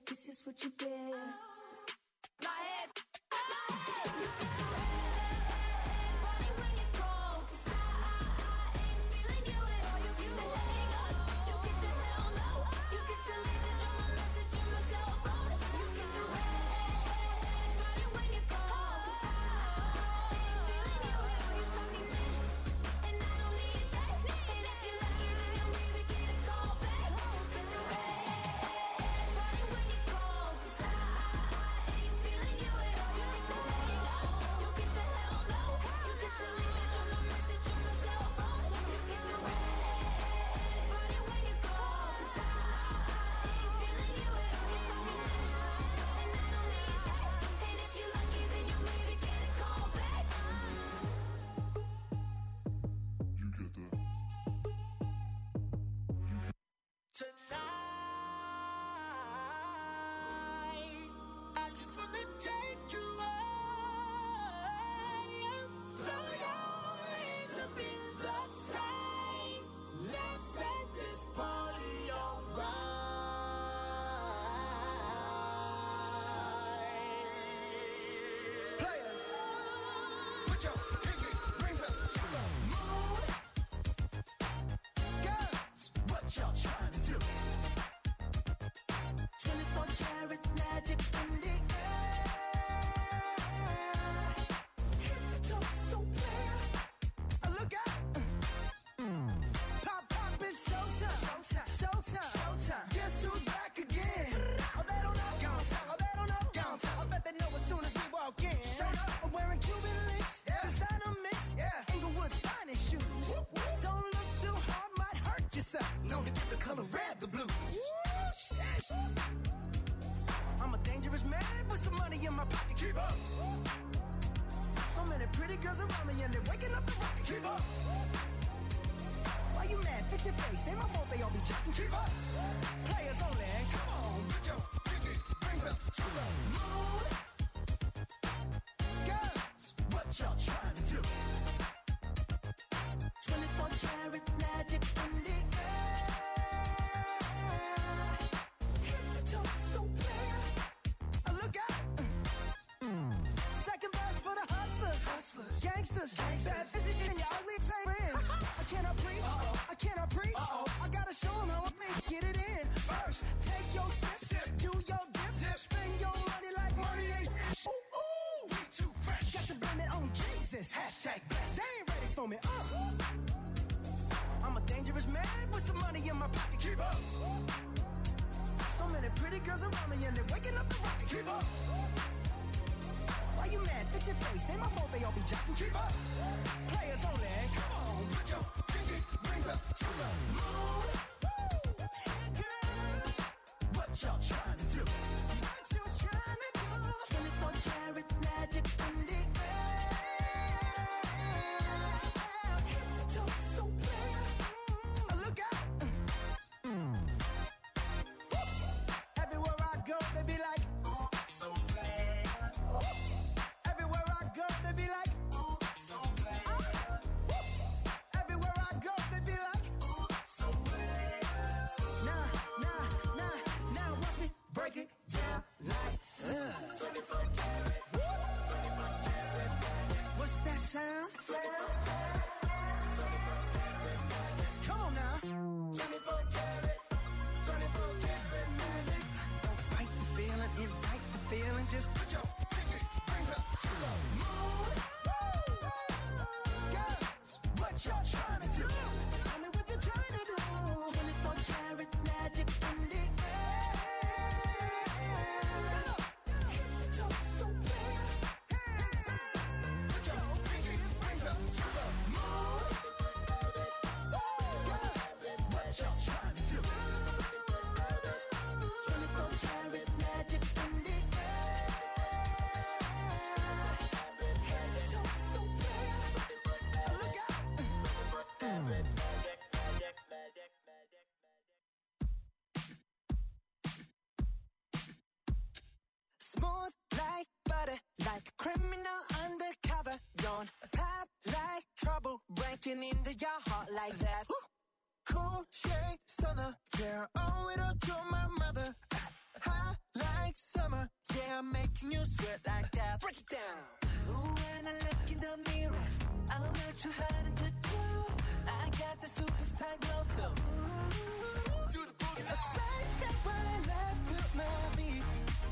this is what you get. My head. I'm a dangerous man with some money in my pocket. Keep up. So many pretty girls around me and they're waking up the rocket. Keep up. Why you mad? Fix your face. Ain't my fault they all be jacking. Keep up. Players only. Come on, put your pinky rings up to the moon. Girls, what y'all trying to do? 24 karat magic in the air. Head to toe, so clear. Look out. Second verse for the hustlers. Gangsters. Bad business in your ugly friends. I cannot preach. I cannot preach. I gotta show them how I get it in. First, take your sip. Do your dip. Spend your money like money ain't. Ooh, we too fresh. Got to blame it on Jesus. Hashtag blessed. They ain't ready for me. I'm a dangerous man with some money in my pocket. Keep up. So many pretty girls around me and they're waking up the rocket. Keep up. Why you mad? Fix your face. Ain't my fault they all be jacking. Keep up. Players only. Come on, put your pinky rings up to the moon. Girls, what y'all trying to do? What you trying to do? 24 karat magic in the air. Head to toe, so clear. Look out. Everywhere I go, they be like, ooh, so bad. Everywhere I go, they be like, ooh, so bad. Everywhere I go, they be like, ooh, so bad. Now, watch me break it down like 24 karat, 24 karat. What's that sound? Come on now. 24 karat, 24 karat magic. Don't fight the feeling, invite the feeling. Just put your pinky rings up to the moon. Girls, what y'all trying to do? Tell me what you're trying to do. 24 karat magic in the air. Head to toe, so clear. Put your pinky rings up to the moon. Girls, what y'all trying to do? 24 karat magic in the air. Head to toe, so clear. Look out. Smooth like butter, like a criminal undercover. Don't pop like trouble, breaking into your heart like that. Cool shade stunner, yeah, owe it all to my mother. High summer. Yeah, I'm making you sweat like that. Break it down. Ooh, when I look in the mirror, I'm not too hard to do. I got the superstar glow, so ooh, to the boogie line. A side step right left to my beat.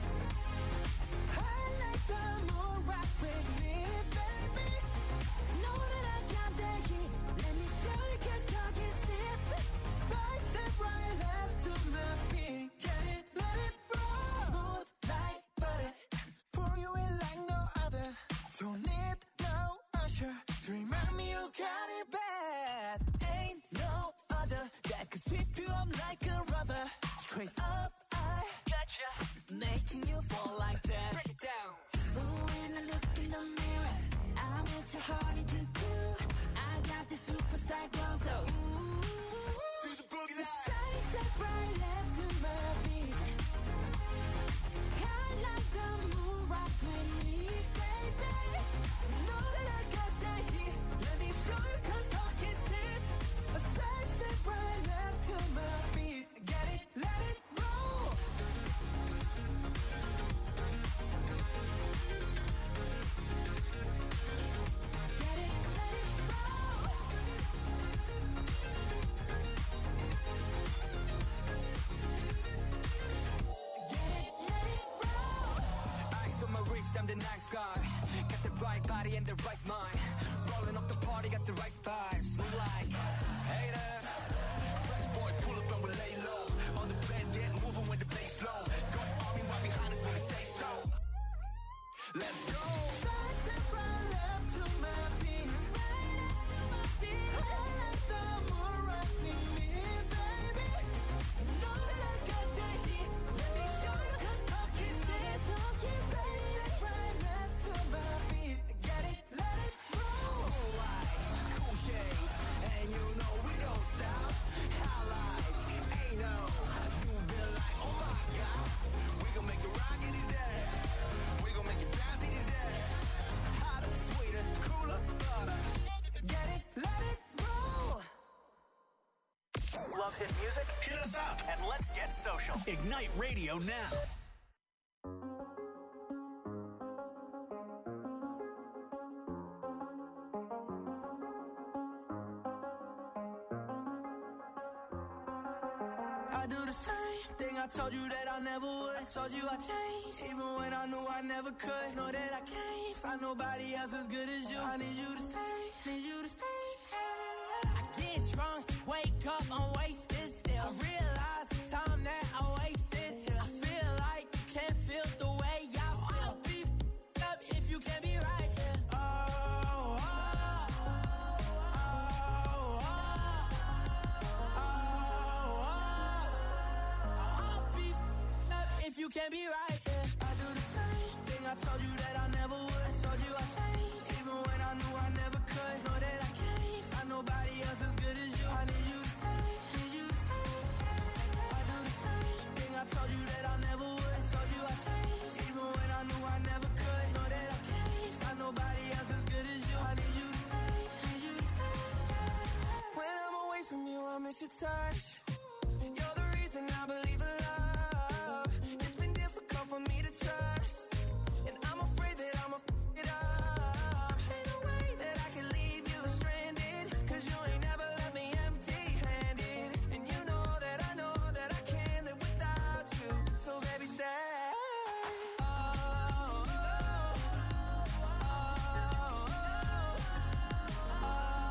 I like the moon rock with me, baby. Know that I got that heat. Let me show you, 'cause talk is cheap. Side step right left to my beat. Get it, let it roll. Smooth like butter. Pour you in like no other. Don't need no usher to remind me you got it bad. Ain't no other that could sweep you up like a rubber. Straight up, I gotcha, making you fall like that. Break it down. Ooh, when I look in the mirror, I'm what your heart to do. I got the superstar glow, so ooh, to the boogie line. Side step right left to my beat. I like the moon rock with me, baby. Know that I got that heat. Let me show you, 'cause talk is cheap. A side step right left to my beat. Get it, let it roll. Get it, let it roll. Get it, let it roll. Ice on my wrist, I'm the nice guy. Got the right body and the right mind. Rolling up the party, got the right vibes. Move like haters. Fresh boy, pull up and we lay low. All the players get moving when the bass low. Got army right behind us when we say so. Let's go. Side step right left to my beat. Right up to my beat. I like the moon rock with me, baby. Know that I got that heat. Let me show you, 'cause talk is cheap. Side step right left to my beat. Get it, let it roll. Cool shade, and you know we don't stop. Highlight, ain't no. You been like, oh my God. We gon' make the rock in his head. We gon' make it bounce in his head. Hotter, sweeter, cooler, butter. Get it, let it roll. Love hit music? Hit us up. And let's get social. Ignite Radio now. I do the same thing I told you that I never would. I told you I changed, even when I knew I never could. Know that I can't find nobody else as good as you. I need you to stay, need you to stay. I get drunk, wake up, I'm wasted still. I realize the time that I wasted here. I feel like you can't feel the way I feel. I'll be f***ed up if you can't be right here. Oh, oh, oh, oh, oh, oh. I'll be f***ed up if you can't be right here. I do the same thing I told you that I never would. I told you I changed, even when I knew I never could. Know that I can't find nobody else as good as you. I need you to stay, need you to stay. I do the same thing I told you that I never would. I told you I changed, even when I knew I never could. Know that I can't find nobody else as good as you. I need you to stay, need you to stay. When I'm away from you, I miss your touch. You're the reason I believe in love. It's been difficult for me to trust, and I'm afraid that I'ma f*** it up. Ain't no way that I can leave you stranded, 'cause you ain't never left me empty-handed. And you know that I can't live without you. So baby, stay. Oh, oh, oh, oh,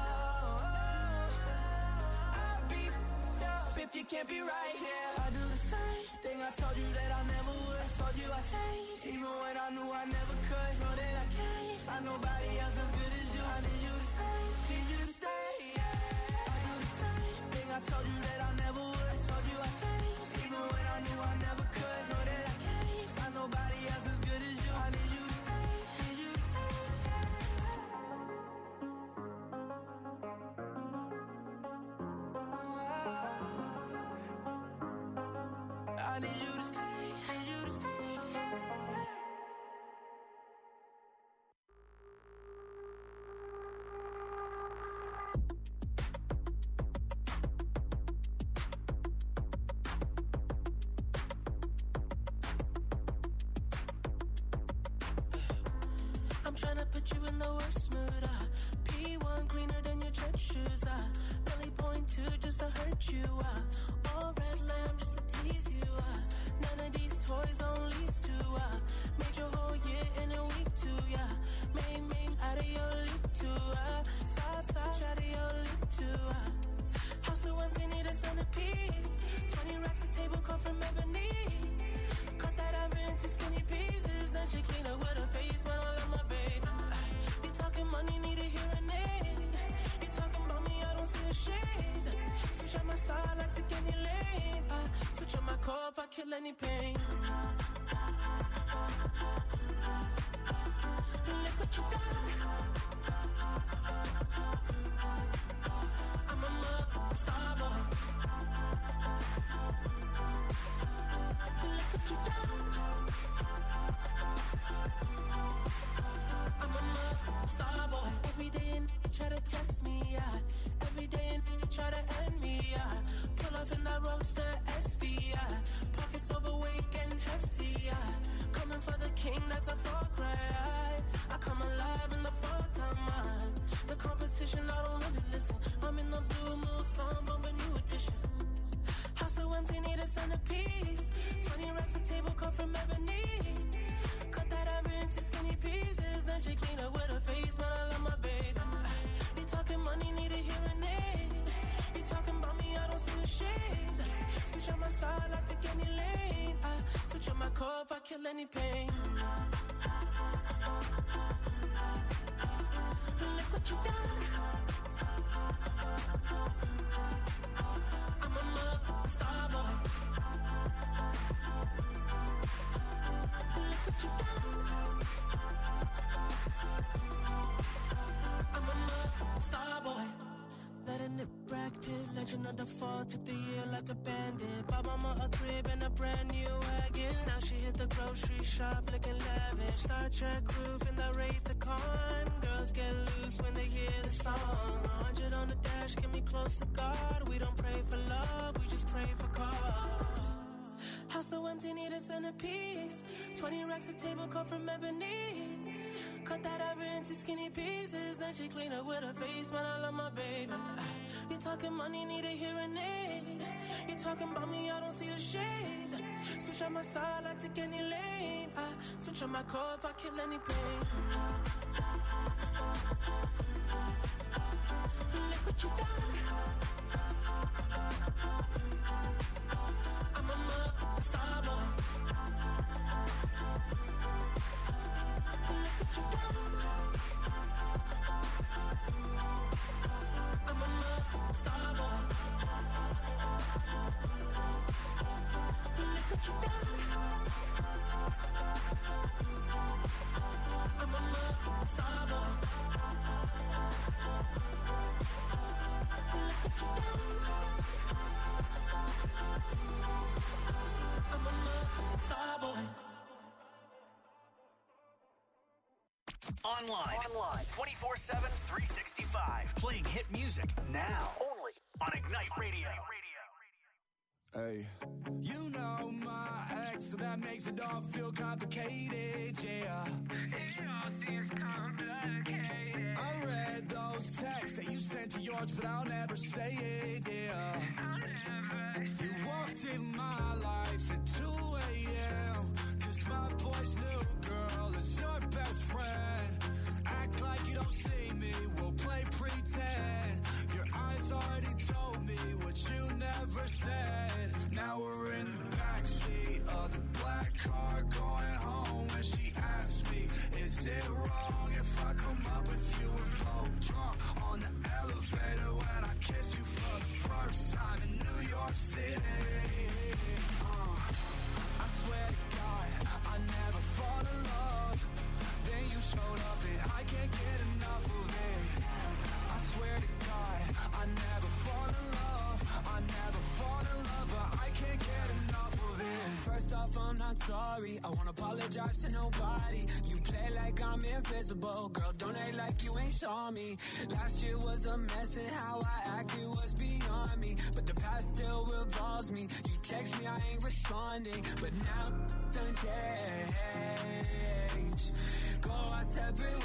oh. I'll be f***ed up if you can't be right here. I do the same thing I told you that I never would. I told you I changed, even when I knew I never could. Know that I can't find nobody else as good as you. I need you to stay, need you to stay. Yeah. I do the same thing I told you that I never would. I told you I changed, even when I knew I never could. Know that I can't find nobody else as good as you. I need you to stay, need you to stay. I need you to stay, need you to stay. tryna put you in the worst mood. P1 cleaner than your church shoes. Really point two just to hurt you. All red lamb just to tease you. None of these toys on lease to. Made your whole year in a week too. Main out of your league too. Side out of your league too. House so empty, need a centerpiece. 20 racks a table come from ebony. Cut that ever into skinny pieces. Then she clean up with her face, but I love my baby. You talking money, need a hearing aid. You talking about me, I don't see a shade. Switch on my side, like to get any lane. Switch on my core if I kill any pain. Look what you done. I'm a star boy. Look what you done. I'm a star boy. Every day and try to test me, Every day and try to end me, Pull off in that roadster SV, Pockets overweight and hefty, Coming for the king, that's a far cry. I come alive in the full-time. The competition, I don't really listen. I'm in the blue moon song, bumping new edition. House so empty, need a centerpiece. 20 racks a table come from ebony. Cut that ever into skinny pieces. Then she clean up with her face, but I love my baby. You talking money, need a hearing aid. You talking about me, I don't see a shade. Switch on my side, like to get any lane. Switch on my core if I kill any pain. Look what you done. I'm a star boy. Look what you done. I'm a star boy. Letting it Brad Pitt, legend of the fall. Took the year like a bandit. Bought mama a crib and a brand new wagon. Now she hit the grocery shop looking lavish. Star Trek roof in the Wraith the Con. Girls get loose when they hear the song. 100 on the dash, get me close to God. We don't pray for love, we just pray for cause. House so empty, need a centerpiece. 20 racks a table come from ebony. Cut that ever into skinny pieces. Then she clean up with her face, but I love my baby. You talking money, need a hearing aid. You talking about me, I don't see the shade. Switch on my side, like to any lane. Switch on my core if I kill any pain. Look what you done. I'm a star boy. Look what you done. I'm a star boy. Look what you done. I'm a star boy. Look what you done. I'm a star boy. Online. 24/7, 365. Playing hit music now. Only on Ignite Radio. Hey. You know my ex, so that makes it all feel complicated, yeah. It all seems complicated. I read those texts that you sent to yours, but I'll never say it, yeah. I'll never say you walked in my life at 2 a.m. Cause my boy's new girl is your best friend. Act like you don't see me, we'll play pretend. Your eyes already told me what you never said. Now we're in the backseat of the black car going home. And she asked me, is it wrong if I come up with you and both drunk on the elevator when I kiss you for the first time in New York City? I swear to God, I never fall in love. Then you showed up and I can't get enough of it. I swear to God, I never fall in love. I never fall in love, but I can't get enough of it. First off, off, I'm not sorry. I won't apologize to nobody. You play like I'm invisible. Girl, don't act like you ain't saw me. Last year was a mess and how I acted was beyond me. But the past still revolves me. You text me, I ain't responding. But now done change. Go our separate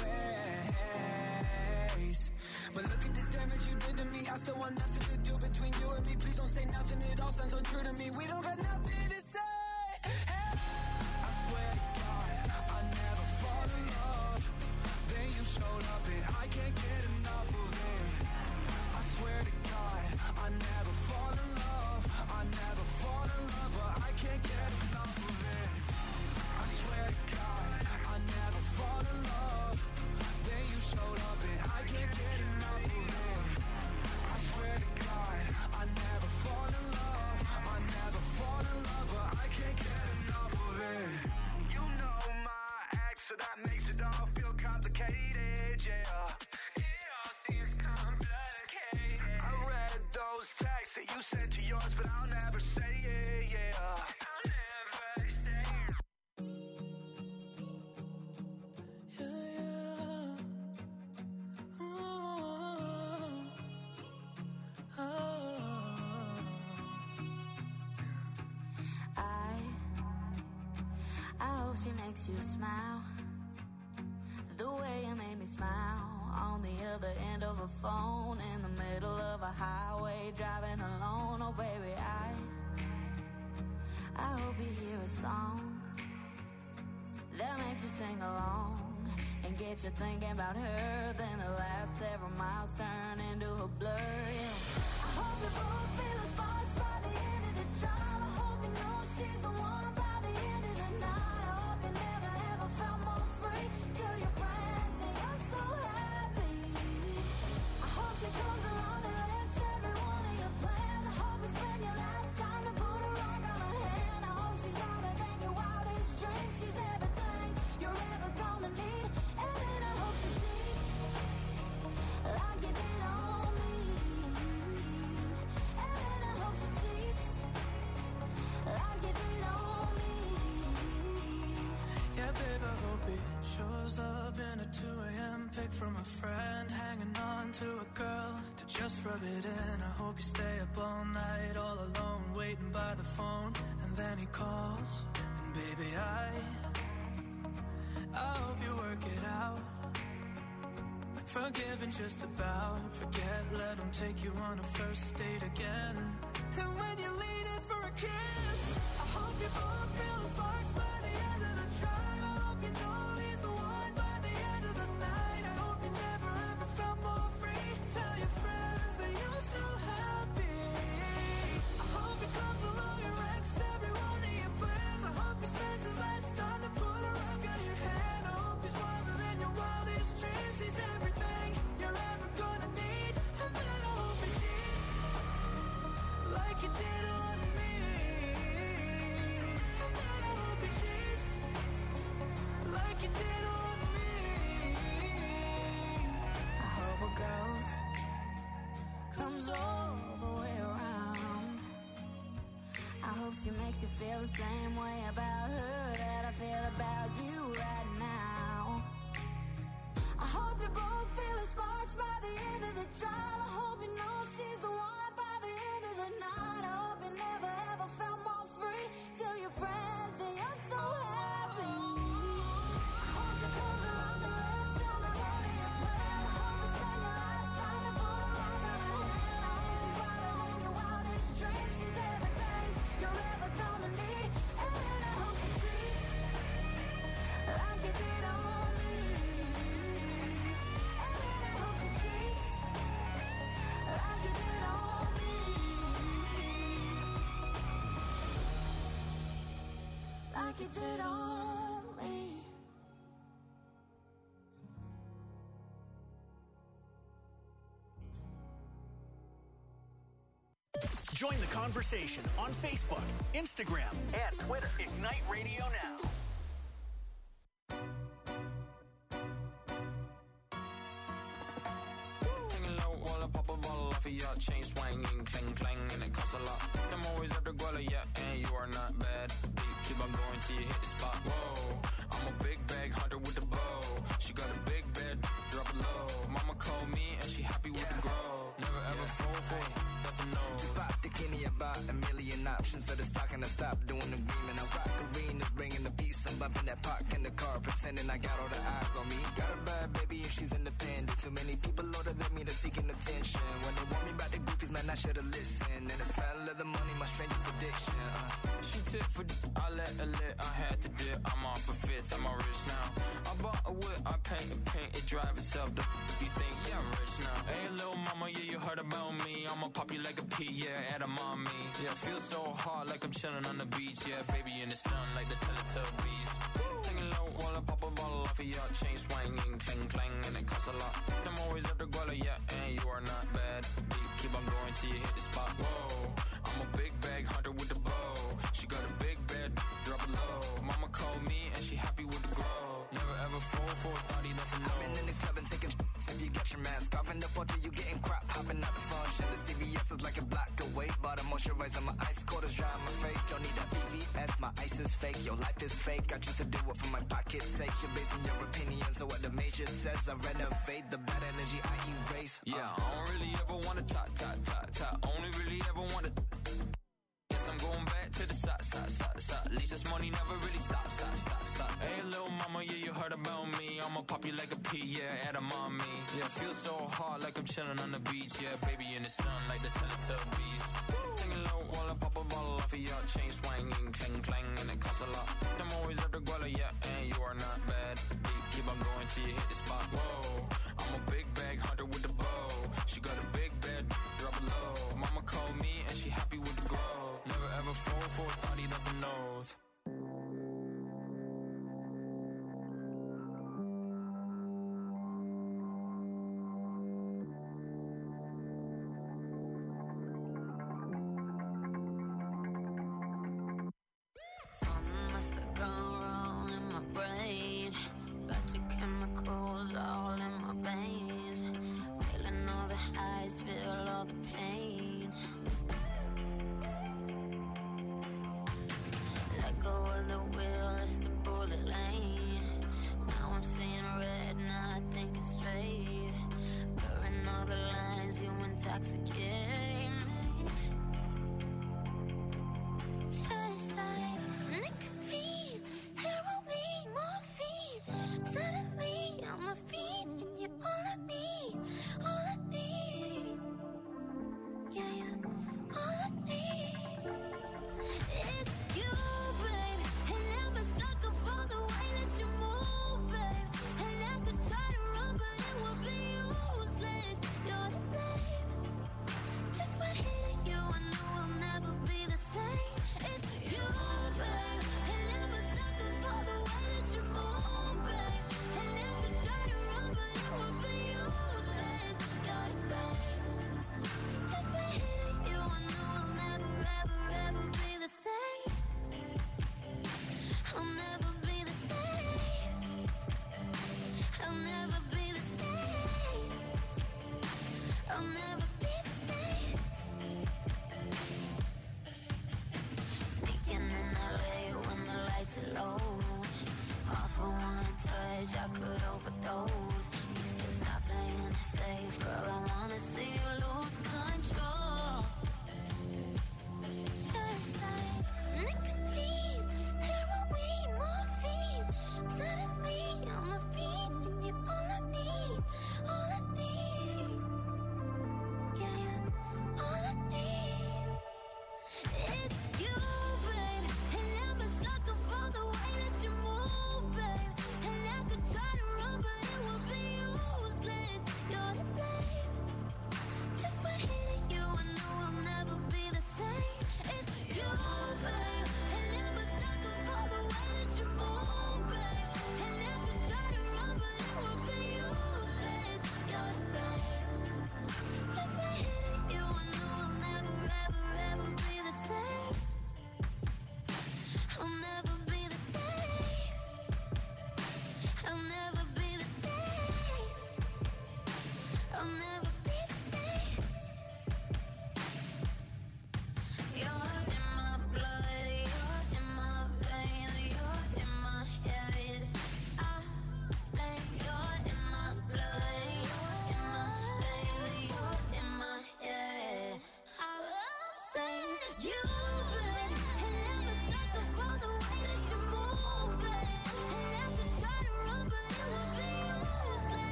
ways. But look at this damage you did to me. I still want nothing to do between you and me. Please don't say nothing, it all sounds untrue to me. We don't got nothing to say. Hey. I swear to God, I never fall in love. Then you showed up and I can't get enough of it. I swear to God, I never fall in love. I never fall in love, but I can't get enough of it. I swear to God, I never fall in love. Then you showed up and I can't get enough of it. I swear to God, I never fall in love. I never fall in love, but I can't get enough of it. You know my ex, so that makes it all feel complicated, yeah. It all seems complicated. I read those texts that you sent to yours, but I'll never say it, yeah. I'll never say it. I hope she makes you smile the way you made me smile on the other end of a phone in the middle of a highway driving alone. Oh baby, I hope you hear a song that makes you sing along and get you thinking about her. Then the last several miles turn into a blur, yeah. I hope you both feel the sparks by the end of the drive. I hope you know she's the one by the end of the night. I hope you never ever felt more free. Tell your friends that you're so happy. I hope she comes along and wrecks every one of your plans. I hope you spend your last time to put a rock on her hand. I hope she's louder than your wildest dreams. She's everything you're ever gonna need. And then I hope she cheats like you did on me. And then I hope she cheats like you did on me. Yeah, babe, I hope he shows up in a 2 a.m. pic from a friend, hanging on to a girl to just rub it in. I hope you stay up all night, all alone, waiting by the phone, and then he calls, and baby, I hope you work it out. Forgive and just about forget, let him take you on a first date again. And when you lean in for a kiss, I hope you both feel the sparks by the end of the drive. I hope you know he's the one by the end of the night. I hope you never ever felt more free. Tell your friends that you're so happy. I hope he comes along and wrecks every one of your plans. I hope he spends his last time to put a rock on your hand. I hope he's wilder than your wildest dreams. He's everything you're ever gonna need. And then I hope he cheats like you did on me. And then I hope he cheats like you did on me. I hope it comes all the way around. I hope she makes you feel the same way about her that I feel about you right now. I hope you both feel the sparks by the end of the drive. I hope you know she's the one by the end of the night. I hope you never ever felt more free. Tell your friends that you're so happy. I hope she comes along and wrecks every one of your plans. I hope you spend your last time to put a rock on her hand. I hope she's wilder than your wildest dreams. She's everything you're ever gonna need. And then I hope she treats like you did on me. And then I hope she treats like you did on me. Like you did on me. Join the conversation on Facebook, Instagram, and Twitter. Ignite Radio Now. Hanging low while I pop a bottle off of your chain swinging, clang clang, and it costs a lot. I'm always at the guala, yeah, and you are not bad. Deep, keep on options that is talking to stop doing the agreement. I rock arenas, bringing the peace. I'm bumping that park in the car, pretending I got all the eyes on me. Got a bad baby and she's independent. Too many people older than me, they're seeking attention. When they want me about the goofies, man, I should've listened. And it's smell of the money, my strangest addiction. She tip for I let her lit, I had to dip. I'm off a fifth, I'm all rich now. I bought a whip, I paint it drive itself. The you think, yeah, I'm rich now. Hey, little mama, yeah, you heard about me. I'ma pop you like a pea, yeah, at a mommy. Yeah, feel so hard like I'm chilling on the beach. Yeah, baby in the sun like the Teletubbies. Singing low while I pop a bottle off of your chain swinging, clang clang, and it costs a lot. I'm always at the guala, yeah, and you are not bad. Deep, keep on going till you hit the spot. Whoa, I'm a big bag hunter with the bow. She got a big bed, drop it low. Mama called me and she happy with the grow. Never ever fall for a thotty, that's a no. I've been in the club and taking if you get your mask off in the photo, you getting crap, hopping out the function. The CVS is like a block away, but I'm moisturizing my ice, cold is dry on my face. Don't need that VVS, my ice is fake, your life is fake. I choose to do it for my pocket's sake. You're basing your opinions on what the major says. I renovate the bad energy I erase. Yeah, I don't really ever wanna talk. Only really ever wanna. Guess I'm going back to the side. At least this money never really stops. Hey, little mama, yeah, you heard about me. I'ma pop you like a pea, yeah, at a mommy. Yeah, feel so hard like I'm chilling on the beach. Yeah, baby in the sun like the Teletubbies. Singing low while I pop a bottle off of your chain swinging, clang clang, and it costs a lot. I'm always at the guala, yeah, and you are not bad. Deep, keep on going till you hit the spot. Whoa, I'm a big bag hunter with the bow. She got a big bed, drop it low. Mama called me and she happy with the grow. Never ever fall for a thotty, that's a nose. Something must have gone wrong in my brain. Got your chemicals all in my veins. Feeling all the highs, feel all the pain. Let go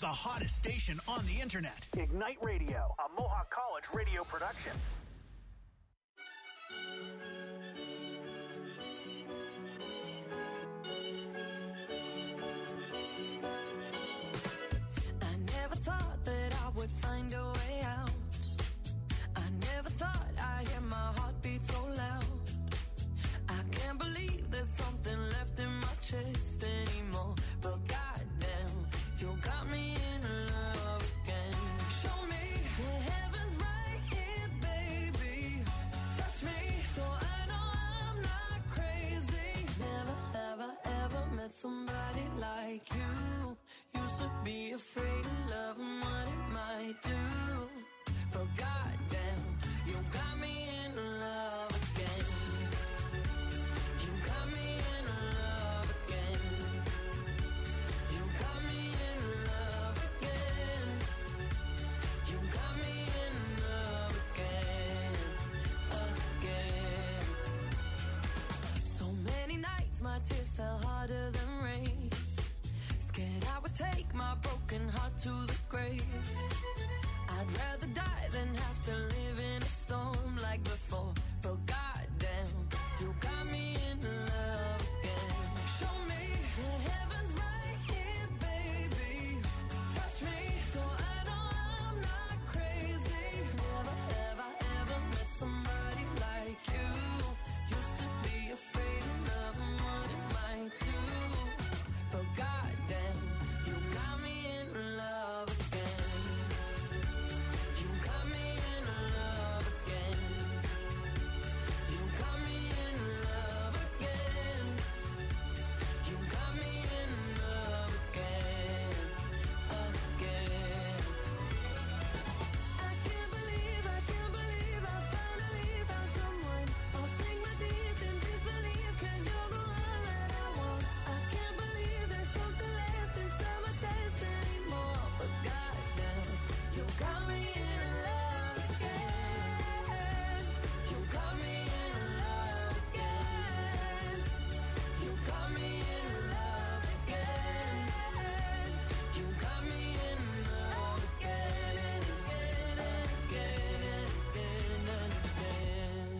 the hottest station on the internet. Ignite Radio, a Mohawk College radio production. I never thought that I would find a way out. I never thought I'd hear my heartbeat so loud. I can't believe there's something left in my chest anymore. But goddamn, you got me in love again. Show me the heavens right here, baby. Touch me so I know I'm not crazy. Never have I ever met somebody like you. Used to be afraid of love and what it might do. But goddamn, you got me in love again. You got me in love again. You got me in love again. You got me in love again. So many nights my tears fell harder than rain. Scared I would take my broken heart to the grave. I'd rather die than have to live in a storm like before. But goddamn, you got me in love again. Show me the heavens right here, baby. Touch me so I know I'm not crazy. Never have I ever met somebody like you. Used to be afraid of love and what it might do. But goddamn, you got me in love again. You got me in love again. You got me in love again. You got me in love again. I can't believe I finally found someone. I'll sink my teeth in disbelief, 'cause you're the one that I want. I can't believe there's something left inside my chest anymore. But goddamn, you got me in love again. You got me in love again. You got me in love again. You got me in love again and again and again and again and again.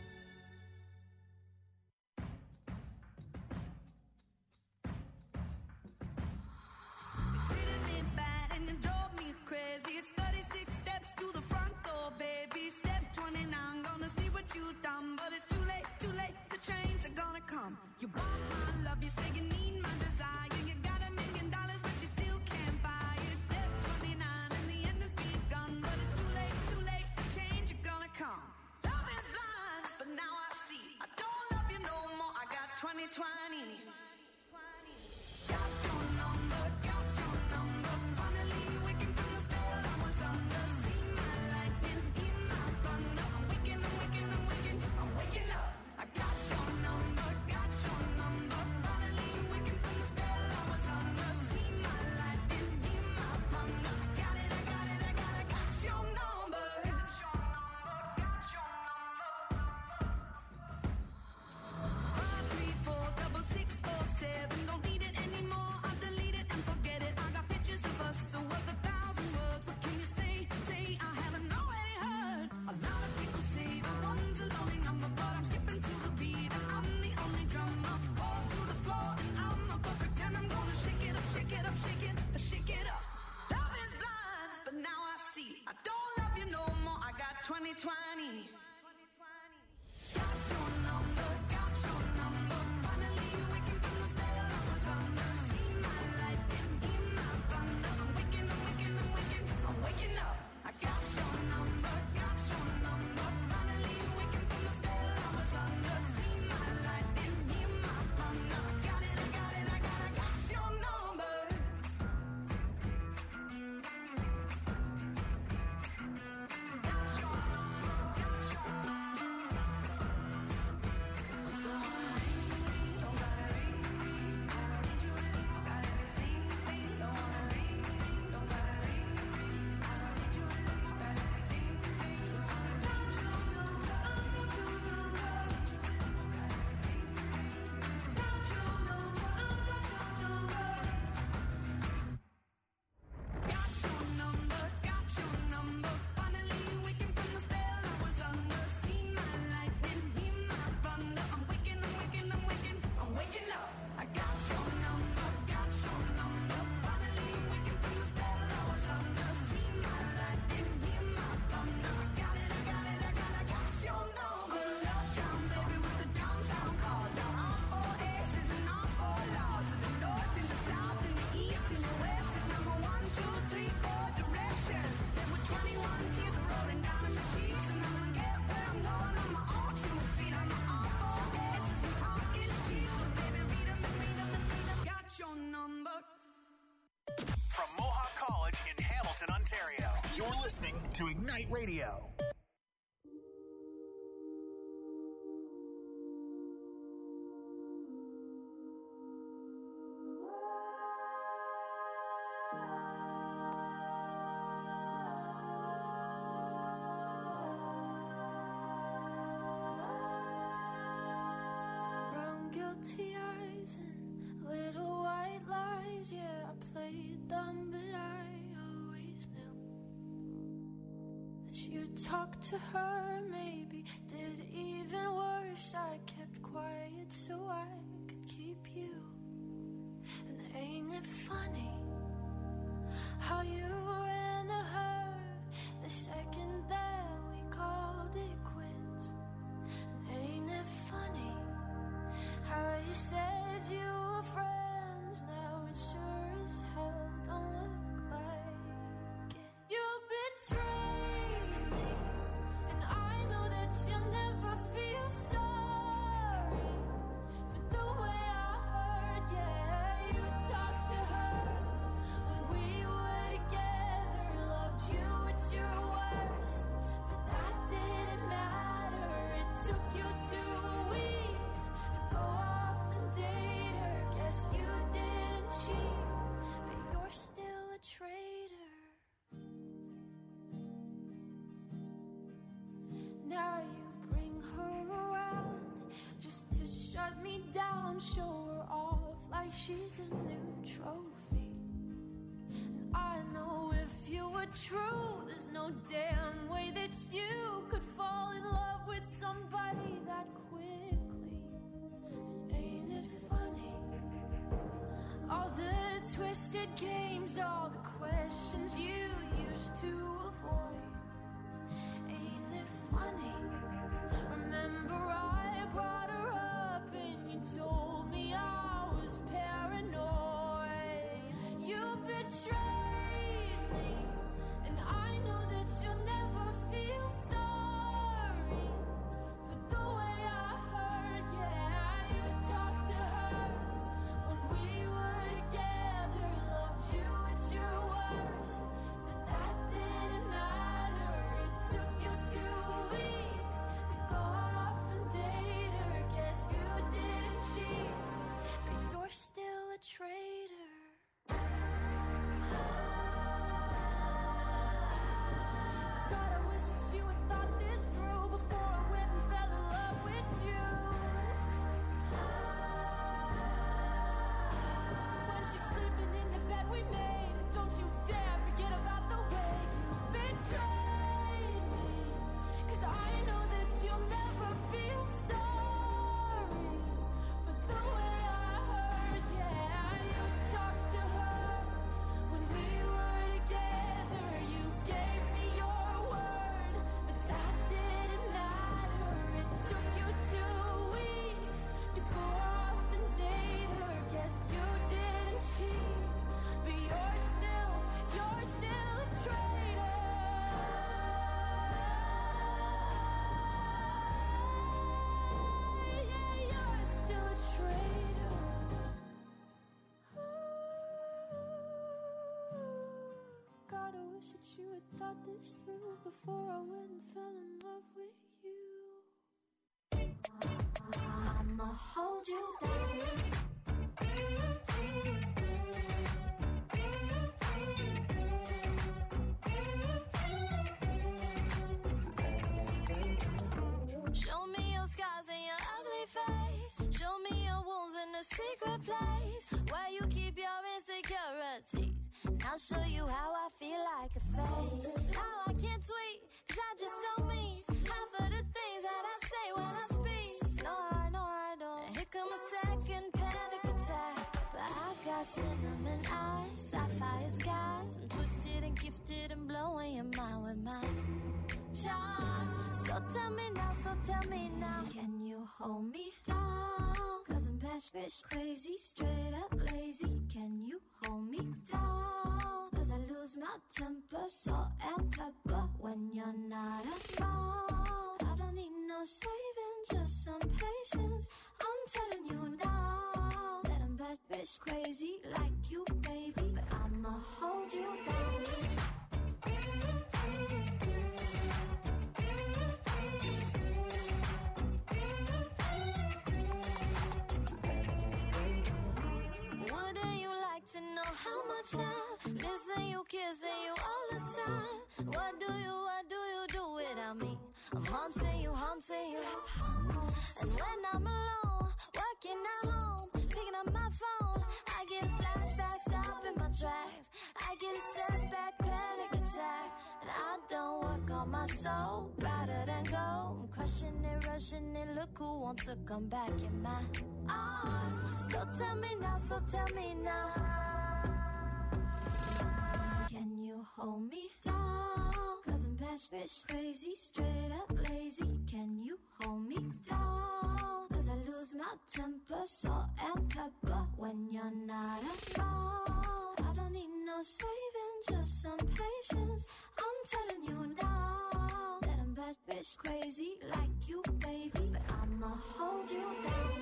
You treated me bad and you drove me crazy. It's 36 steps to the front door, baby. Step 29, gonna see what you've done. But it's too late, the trains are gonna come. You want my love, you say you need my desire. You got $1 million, but you still can't buy it. Step 29, and the end has begun. But it's too late, the change are gonna come. Love is blind, but now I see. I don't love you no more, I got 20/20. Got your number, finally waking from the spell I was under. See my lightning, hear my thunder. I'm waking up. I got your number, finally waking from the spell I was under. See my lightning, hear my thunder. I got it, got your number. 5, 3, 4, 6, 6, 4, 7. Don't need it anymore. I'll delete it and forget it. I got pictures of us, so worth 1,000 words. What can you say? I haven't already heard. A lot of people say the one's a lonely number, but I'm skipping to the beat and I'm the only drummer. Fall to the floor and I'm a perfect 10. I'm gonna shake it up, shake it up, shake it up. Love is blind, but now I see. I don't love you no more. I got 20/20. Got your number, finally waking from the spell I was under. See my lightning, hear my thunder. I'm waking up. I got your number, finally waking from the spell I was under. See my lightning, hear my thunder. I got it, I got your number. Got your number. You're listening to Ignite Radio. Brown guilty eyes and little white lies. Yeah, I played dumb, but I always knew that you talked to her. Maybe did even worse. I kept quiet so I could keep you. And ain't it funny how you ran to her the second that we called it quits? And ain't it funny how you said you were friends? Now it sure as hell don't look like it. You betrayed me, and I know that you'll never feel sorry for the way I heard. Yeah, you talked to her when we were together, loved you at your worst, but that didn't matter. It took you 2 weeks to go off and date her. Guess you didn't cheat, but you're still a traitor. Now you bring her around just to shut me down, show her off like she's a new trophy. And I know if you were true, there's no damn way that you could fall in love with somebody that quickly. Ain't it funny? All the twisted games, all the questions you used to avoid. Ain't it funny? Remember I brought her up and you told me I was paranoid. You betrayed me, and I know that you'll never feel sorry for the way I heard. Yeah, you talked to her when we were together, loved you at your worst, but that didn't matter. It took you 2 weeks to go off and date her. Guess you didn't cheat, but you're still a traitor. God, I wish that you had thought this through before I went and fell in love with you. When she's sleeping in the bed we made, don't you dare forget about the way you betrayed me. 'Cause I know that you'll never feel sorry for the way I heard. Yeah, you talked to her when we were together. You gave me your word, but that didn't matter. It took you 2 weeks to go off and date her. Guess you didn't cheat, but you're still a traitor. Yeah, you're still a traitor. God, I wish that you had thought this through before I went and fell in love with you. I'ma hold you Show me your scars and your ugly face. Show me your wounds in a secret place where you keep your insecurities. And I'll show you how I feel like a fake. How I can't tweet, 'cause I just don't mean half of the things that I say when I speak. No, I don't. Here come a second panic attack. But I got cinnamon eyes, sapphire skies. I'm twisted and gifted and blowing your mind with my charm. So tell me now, can you hold me down? 'Cause I'm batshit crazy, straight up lazy. Can you hold me down? 'Cause I lose my temper, salt and pepper when you're not around. I don't need no saving, just some patience. I'm telling you now that I'm batshit crazy like you, baby. But I'ma hold you down. time. Missing you, kissing you all the time. What do you do without me? I'm haunting you. And when I'm alone, working at home, picking up my phone, I get a flashback, stopping my tracks. I get a setback, panic attack. And I don't work on my soul, rather than go. I'm crushing it, rushing it, look who wants to come back in my arms. So tell me now, can you hold me down? Cause I'm bad bitch crazy, straight up lazy. Can you hold me down? Cause I lose my temper, salt and pepper when you're not around. I don't need no saving, just some patience. I'm telling you now that I'm bad bitch crazy like you, baby. But I'ma hold you down.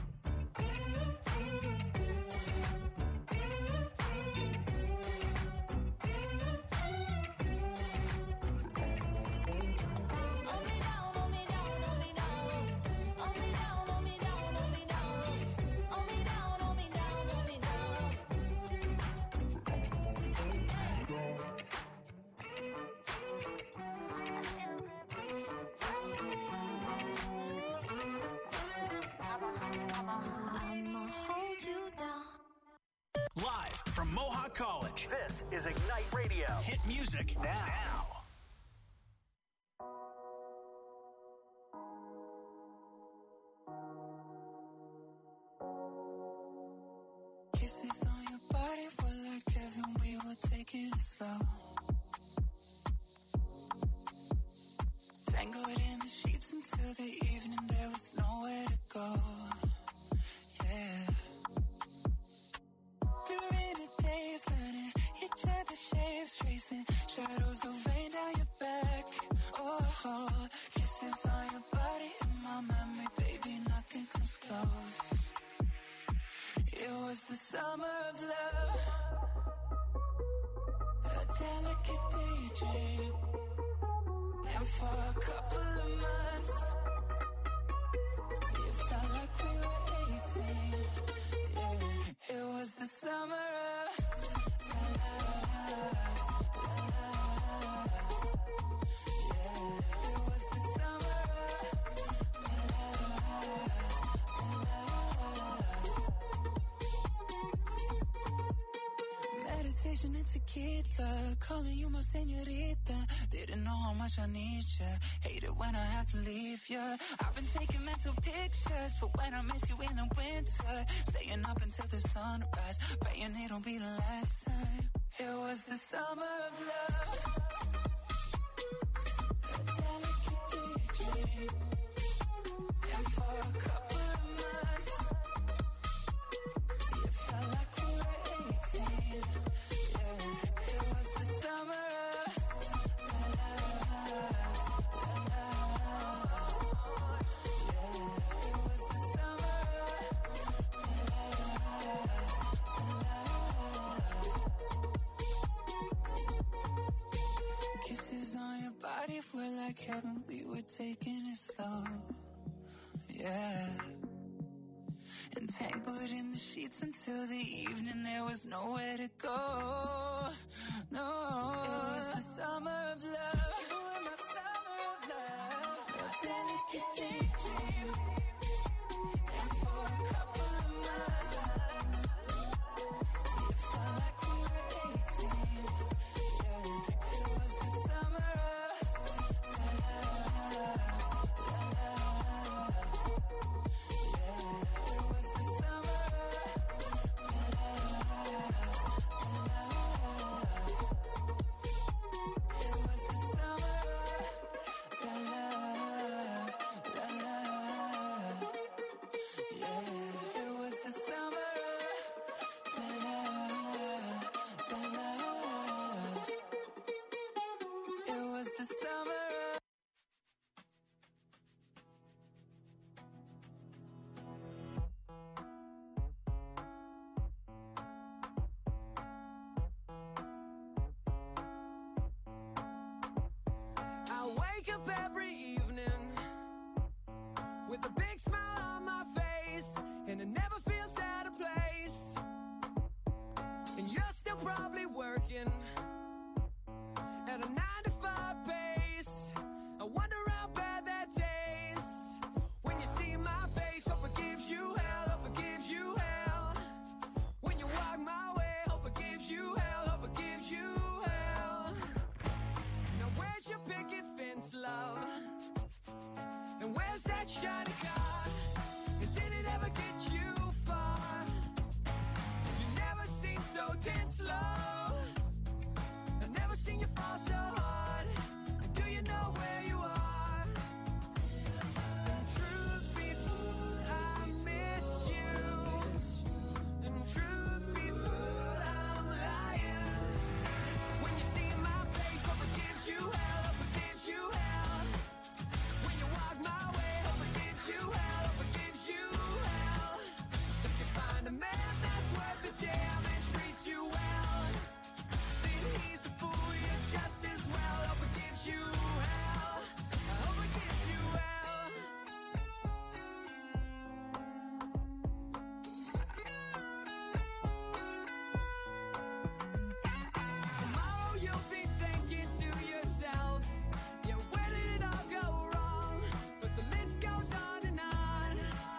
Live from Mohawk College, this is Ignite Radio. Hit music now. Kisses on your body were like heaven, we were taking it slow. Tangled in the sheets until the evening, there was nowhere to go. Yeah. We were in the days learning each other's shapes, tracing shadows of rain down your back. Oh, kisses on your body in my memory, baby, nothing comes close. It was the summer of love, a delicate daydream. And for a couple of months, it felt like we were 18. Yeah, it was the summer of la la la la. Yeah, it was the summer of la la la. Meditation and tequila, calling you my señorita. Didn't know how much I need ya. Hate it when I have to leave ya. I've been taking mental pictures for when I miss you in the winter. Staying up until the sunrise, praying it'll be the last time. It was the summer of love, a delicate daydream. And for a couple of months, it felt like we were 18. Yeah, it was the summer of kisses on your body were like heaven, we were taking it slow. Yeah. Entangled in the sheets until the evening, there was nowhere to go. No, it was the summer of love. You were my summer of love, a delicate daydream. And for a couple of months, it felt like we were 18. Yeah, it was the summer of la la la la. Yeah, it was the summer of la la la. It was the summer of la la la. Yeah, it was the summer of la la. It was the summer of I wake up every evening with a big smile on my face, and it never feels out of place. And you're still probably working at a 9-to-5 pace. I wonder how bad that tastes. When you see my face, hope it gives you hell, hope it gives you hell. When you walk my way, hope it gives you hell, hope it gives you hell. Now where's your picket fence, love? And where's that shiny car? And did it ever get you far? You never seem so dead slow. I've never seen you fall so hard. And do you know where you are? And truth be told, I miss you. And truth be told, I'm lying. When you see my face, hope it gives you hell, hope it gives you hell. When you walk my way, hope it gives you hell, hope it gives you hell. If you find a man that's worth the damn and treats you well, then he's a fool, you're just as well. Hope it gives you hell, I hope it gives you hell. Tomorrow you'll be thinking to yourself, yeah, where did it all go wrong? But the list goes on and on.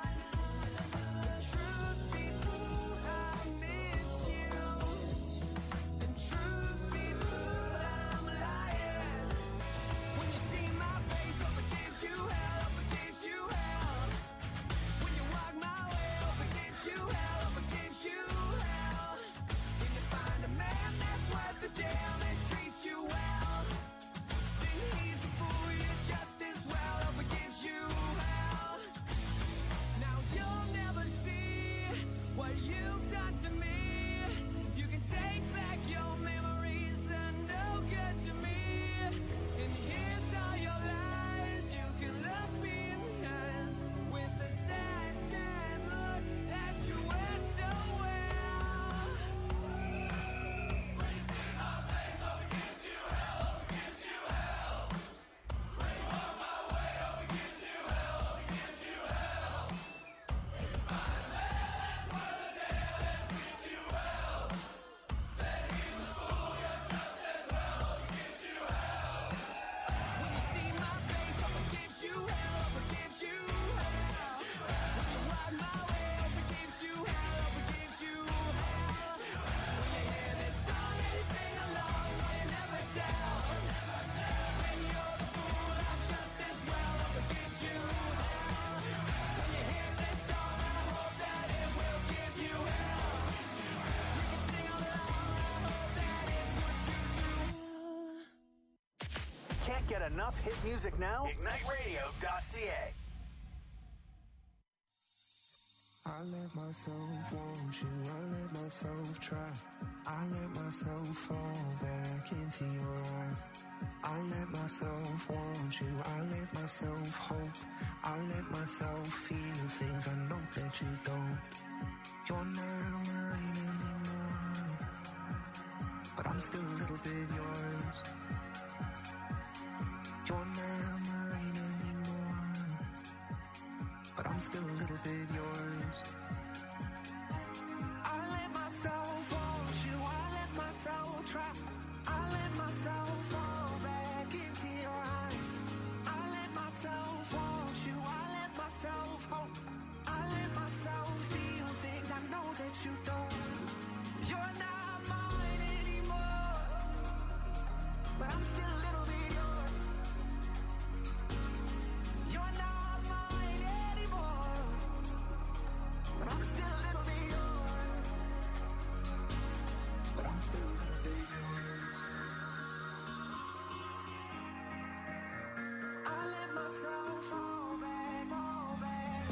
Truth be told, I miss you. And truth be told, I'm lying. When you see my face, hope it gives you hell, hope it gives you hell. When you walk my way, hope it gives you hell, hope it gives you hell. When you find a man that's worth the damn and treats you well, then he's a fool, you're just as well. Hope it gives you hell. Now you'll never see what you've done to me. You can take back your memories, they're no good to me. And here's all your lies. You can look me in the eyes with a sad, sad look that you wear so well. When you see my face, hope it gives you hell, hope it gives you hell. When you walk my way, hope it gives you hell, hope it gives you hell. When you find a man that's worth the damn and treats you well, then he's a fool, you're just as well. Hope it gives you hell. When you see my face, hope it gives you hell, hope it gives you hell. When you walk my way, hope it gives you hell, hope it gives you hell. When you hear this song and you sing along, will you never tell? When you're the fool, I'm just as well, hope it gives you hell. When you hear this song, I hope that it will give you hell. You can sing along, I hope that it puts you through. Can't get enough hit music now? IgniteRadio.ca. I let myself want you, I let myself try. I let myself fall back into your eyes. I let myself want you, I let myself hope. I let myself feel things I know that you don't. You're not mine anymore, but I'm still a little bit yours. You're not mine anymore, but I'm still a little bit yours. I let myself want you, I let myself try. I let myself fall back into your eyes. I let myself want you, I let myself hope. I let myself feel things I know that you don't. You're not mine anymore, but I'm still a little bit yours. You're not mine anymore, but I'm still a little bit yours. But I'm still a little bit yours. I let myself fall back, fall back.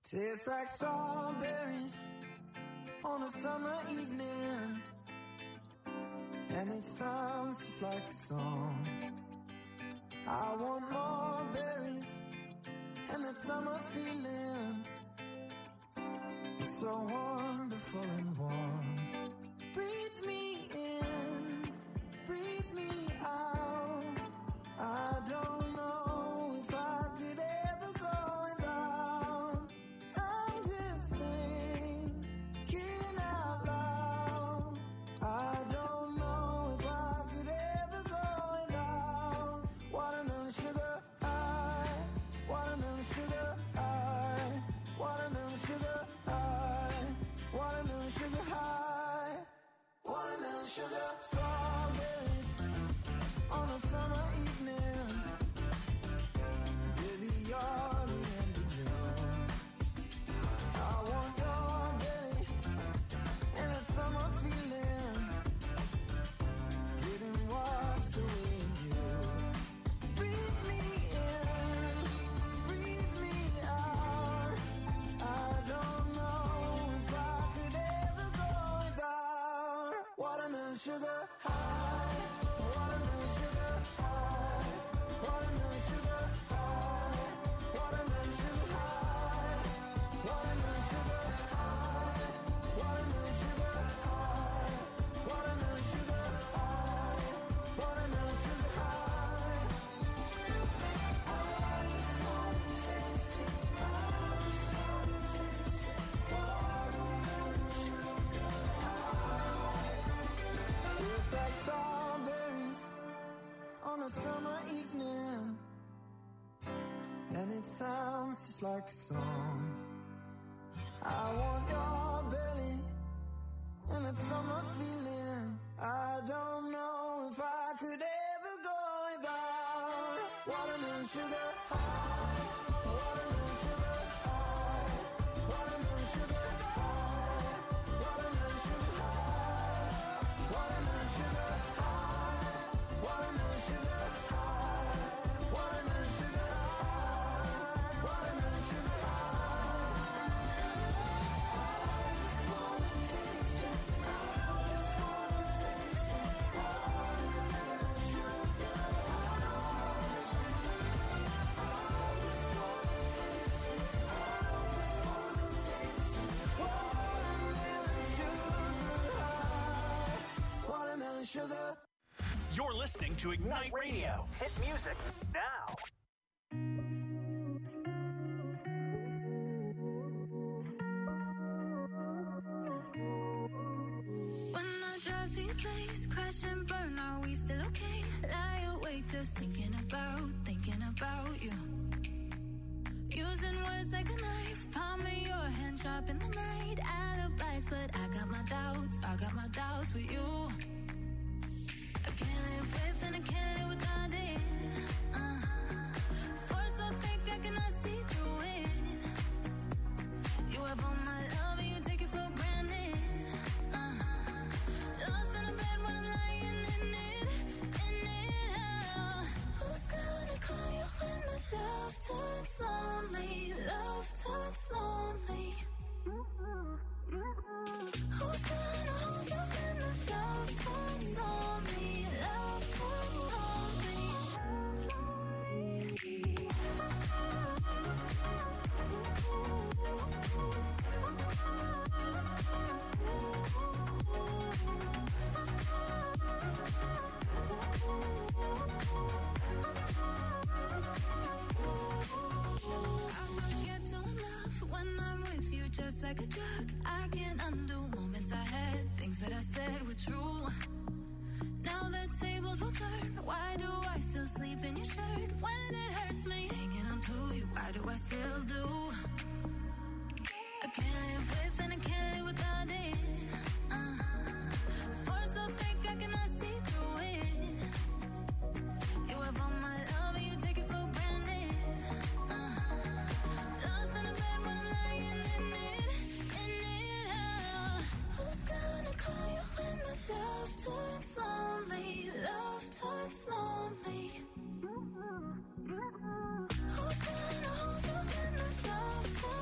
Tastes like strawberries on a summer evening, and it sounds just like a song. I want more berries and that summer feeling. It's so wonderful and warm. Breathe me in, breathe me out. I don't know if I could ever go without. I'm just thinking out loud. I don't know if I could ever go without. Watermelon sugar high, watermelon sugar high, watermelon sugar high, watermelon sugar high, watermelon sugar. Strawberries on a summer evening. Baby, you're the end of June. I want your belly and that summer feeling, getting washed away in you. Breathe me in, breathe me out. I don't know if I could ever go without. Watermelon sugar high, watermelon sugar high, watermelon sugar high, watermelon sugar high, watermelon sugar high, watermelon sugar high, watermelon sugar high, watermelon sugar high. I just wanna taste it, I just wanna taste it. Watermelon sugar high. Tastes like strawberries on a summer evening, and it sounds just like a song. I want your belly and that summer feeling. I don't know if I could ever go without. Watermelon sugar high, watermelon sugar high, watermelon sugar high, watermelon sugar high, watermelon sugar high, watermelon sugar high, watermelon sugar high, watermelon sugar high. I just wanna taste it, I just wanna taste it. Watermelon sugar high. I just wanna taste it, I just wanna taste it. Watermelon sugar high, watermelon sugar. You're listening to Ignite Radio. Hit music now. When I drive to your place, crash and burn, are we still okay? Lie awake just thinking about you. Using words like a knife, palm of your hand sharp in the night. Alibis, but I got my doubts with you. I can't live with and I can't live without it. Force so thick I cannot see through it. You have all my love and you take it for granted. Lost in a bed when I'm lying in it. Who's gonna call you when the love turns lonely? Love turns lonely. Who's gonna hold you when the love turns lonely? Love turns lonely. I forget to enough when I'm with you, just like a drug. I can't undo moments I had, things that I said were true. Now the tables will turn. Why do I still sleep in your shirt when it hurts me? Hanging on to you, why do I still do? I can't live with and I can't live without it. Force so thick I cannot see through it. You have all my love and you take it for granted. Lost in a bed when I'm lying in it. Who's gonna call you when the love turns lonely? Love turns lonely. Who's gonna hold you when the love turns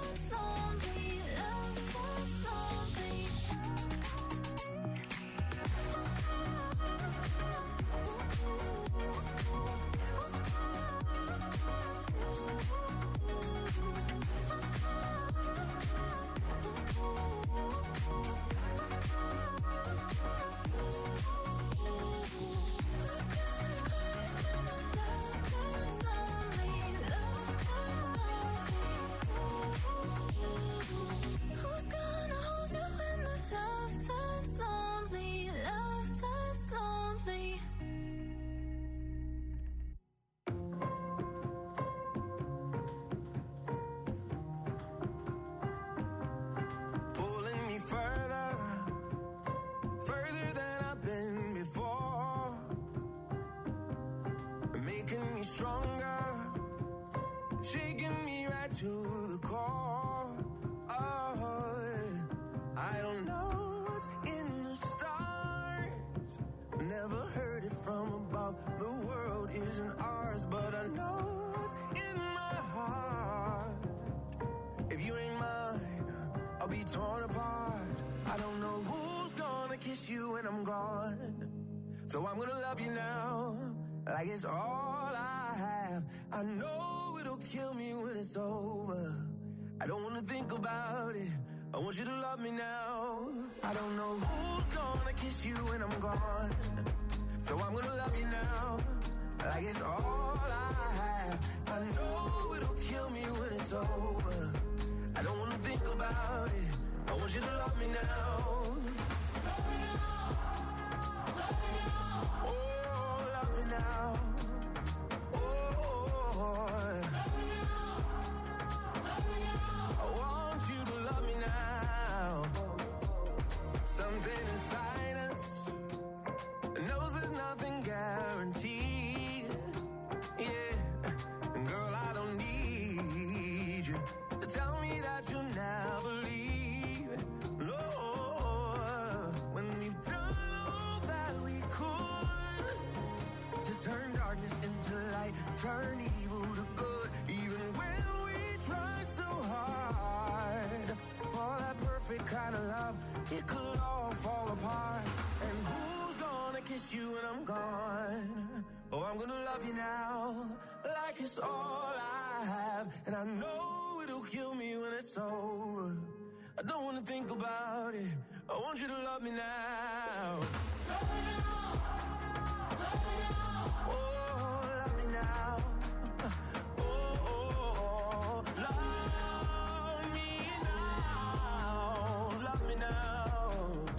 isn't ours, but I know what's in my heart. If you ain't mine, I'll be torn apart. I don't know who's gonna kiss you when I'm gone, so I'm gonna love you now, like it's all I have. I know it'll kill me when it's over. I don't wanna think about it. I want you to love me now. I don't know who's gonna kiss you when I'm gone, so I'm gonna love you now, like it's all I have. I know it'll kill me when it's over. I don't wanna think about it. I want you to love me now. Love me now. Love me now. Oh, love me now. Oh, love me now. Love me now. I want you to love me now. Something inside us knows there's nothing guaranteed. Yeah, and girl, I don't need you to tell me that you'll never leave. No, when we've done all that we could to turn darkness into light, turn evil to good. Even when we try so hard for that perfect kind of love, it could all fall apart. And who's gonna kiss you when I'm gone? Oh, I'm gonna love you now, like it's all I have. And I know it'll kill me when it's over. I don't wanna think about it. I want you to love me now. Love me now. Love me now. Oh, love me now. Oh, love me now. Love me now.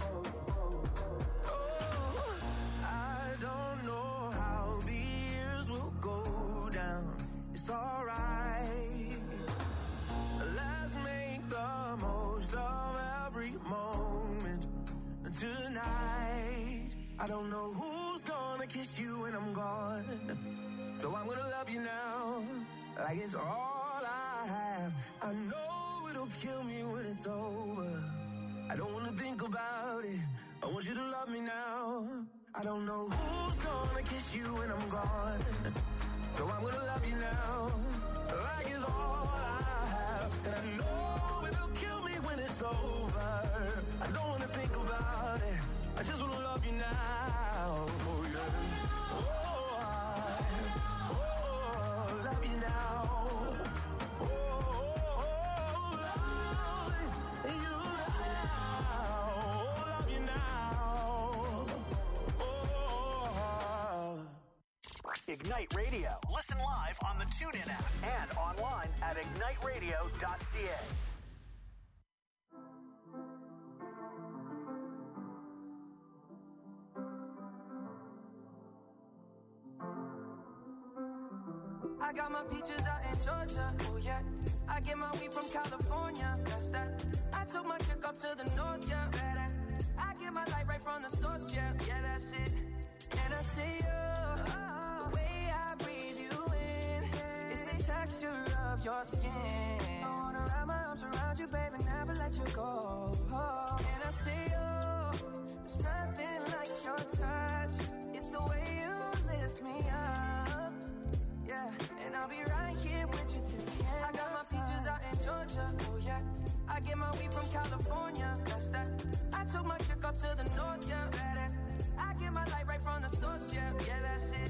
Oh, I don't know how the years will go down. It's alright. Let's make the most of every moment tonight. I don't know who's gonna kiss you when I'm gone, so I'm gonna love you now, like it's all I have. I know it'll kill me when it's over. I don't wanna think about it. I want you to love me now. I don't know who's gonna kiss you when I'm gone, so I'm gonna love you now, like it's all I have. And I know it'll kill me when it's over. I don't wanna think about it. I just wanna love you now. Oh yeah. Oh, love you now. Oh, love you now. Love you now. Oh. Ignite Radio. Listen live on the TuneIn app and online at igniteradio.ca. I got my peaches out in Georgia, oh yeah. I get my weed from California, that's that. I took my chick up to the north, yeah. I get my light right from the source, yeah. Yeah, that's it. And I see you, the way I breathe you in, it's the texture of your skin. I wanna wrap my arms around you, baby, never let you go. And I see you, there's nothing like your touch. It's the way you lift me up. Yeah, and I'll be right here with you till the end. I got my peaches out in Georgia, oh yeah. I get my weed from California, that's that. I took my chick up to the north, yeah. I get my light right from the source, yeah. Yeah, that's it.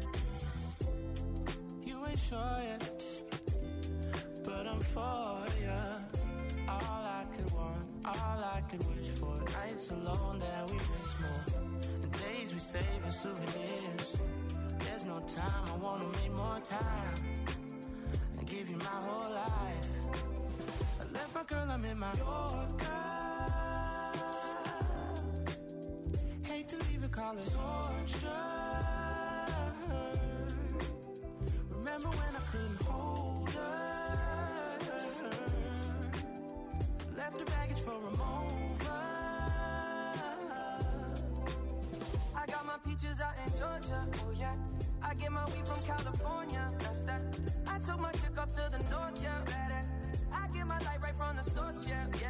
You ain't sure yet, but I'm for ya. All I could want, all I could wish for. Nights alone that we miss more, and days we save as souvenirs. There's no time, I wanna make more time and give you my whole life. I left my girl, I'm in my Yorker. Hate to leave it, call it torture. Remember when I couldn't hold her? Left her baggage for a mover. I got my peaches out in Georgia, oh yeah. I get my weed from California, that's that. I took my chick up to the north, yeah. I get my light right from the source, yeah.